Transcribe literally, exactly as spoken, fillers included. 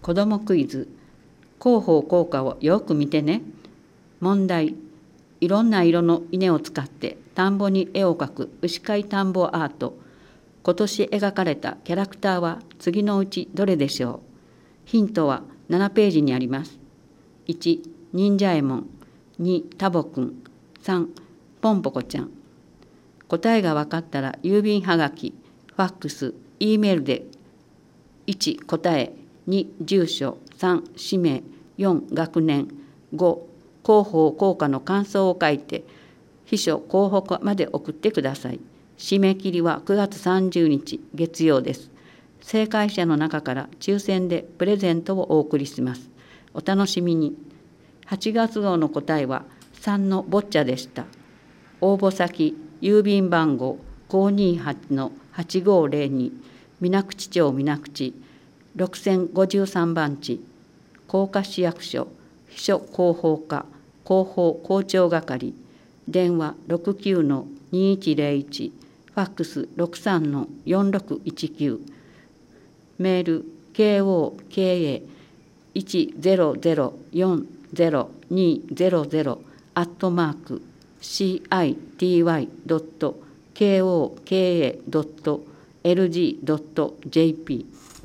子どもクイズ。広報効果をよく見てね。問題。いろんな色の稲を使って田んぼに絵を描く牛飼い田んぼアート。今年描かれたキャラクターは次のうちどれでしょう。ヒントはななページにあります。いち、忍者えもん。に、タボくん。さん、ポンポコちゃん。答えが分かったら郵便はがき、ファックス、Eメールでいち、答え、に、住所、さん、氏名、よん、学年、ご、広報効果の感想を書いて、秘書広報課まで送ってください。締め切りはくがつさんじゅうにち月曜です。正解者の中から抽選でプレゼントをお送りします。お楽しみに。はちがつ号の答えはさんのボッチャでした。応募先、郵便番号 ごーにーはちのはちごーぜろに 水口町水口ろくせんごじゅうさんばんち、甲賀市役所秘書広報課広報広聴係、電話 ろくきゅうのにいちぜろいち、ファックス ろくさんのよんろくいちきゅう、メール ケーオーケーエーいちゼロゼロよんゼロにゼロゼロ アットマーク シーアイティーワイドットケーオーケーエードットエルジードットジェーピー